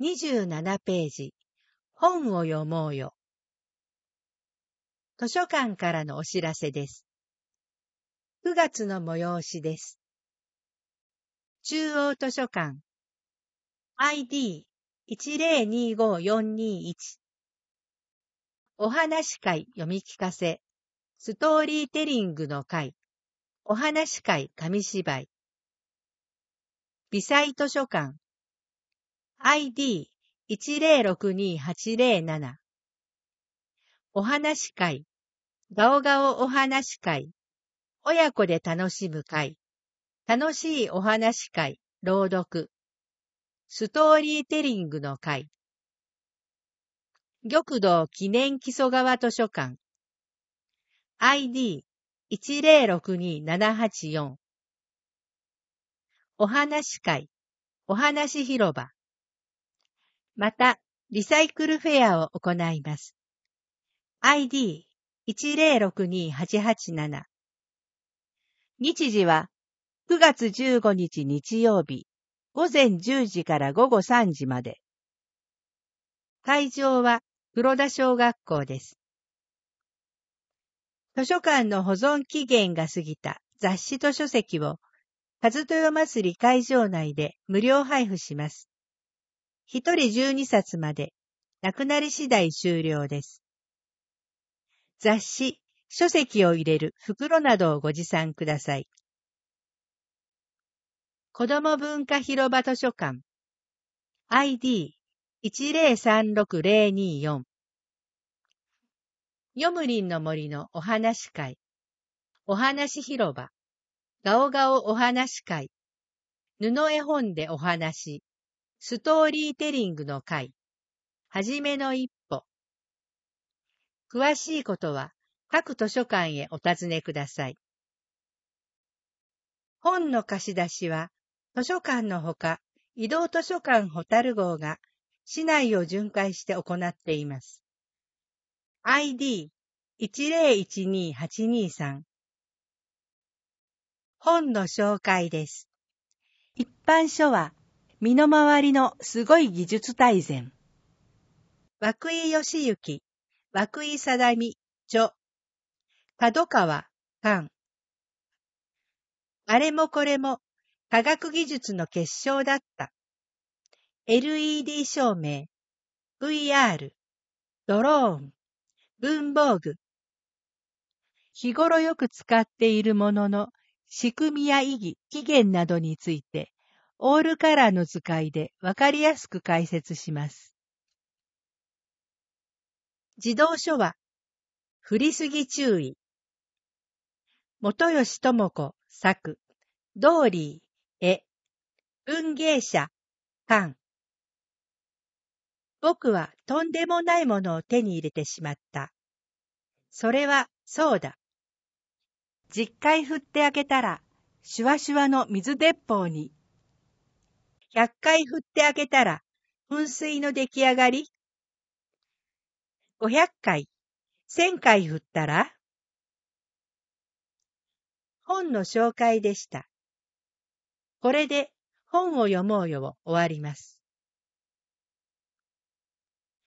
27ページ。本を読もうよ。図書館からのお知らせです。9月の催しです。中央図書館 ID1025-421 お話会読み聞かせストーリーテリングの会お話会紙芝居微細図書館 ID1062-807 お話会ガオガオお話会親子で楽しむ会楽しいお話会朗読ストーリーテリングの会玉堂記念木曽川図書館 ID1062-784 お話会お話広場またリサイクルフェアを行います。ID1062-887 日時は9月15日日曜日午前10時から午後3時まで会場は黒田小学校です。図書館の保存期限が過ぎた雑誌と書籍を和豊祭り会場内で無料配布します。一人12冊まで、なくなり次第終了です。雑誌、書籍を入れる袋などをご持参ください。子ども文化広場図書館 ID1036-024 よむりんの森のお話会お話広場ガオガオお話会布絵本でお話ストーリーテリングの会はじめの一歩詳しいことは各図書館へお尋ねください。本の貸し出しは図書館のほか移動図書館ホタル号が市内を巡回して行っています。ID1012-823 本の紹介です。一般書は身の回りのすごい技術大全。涌井義行、涌井定美、著。角川、館。あれもこれも科学技術の結晶だった。LED 照明、VR、ドローン、文房具。日頃よく使っているものの仕組みや意義、起源などについて、オールカラーの図解でわかりやすく解説します。児童書は、振りすぎ注意。元吉智子作、ドーリー、絵、文芸者、館。僕はとんでもないものを手に入れてしまった。それはそうだ。10回振って開けたら、シュワシュワの水鉄砲に。100回振って開けたら、噴水の出来上がり。500回、1000回振ったら。本の紹介でした。これで本を読もうよを終わります。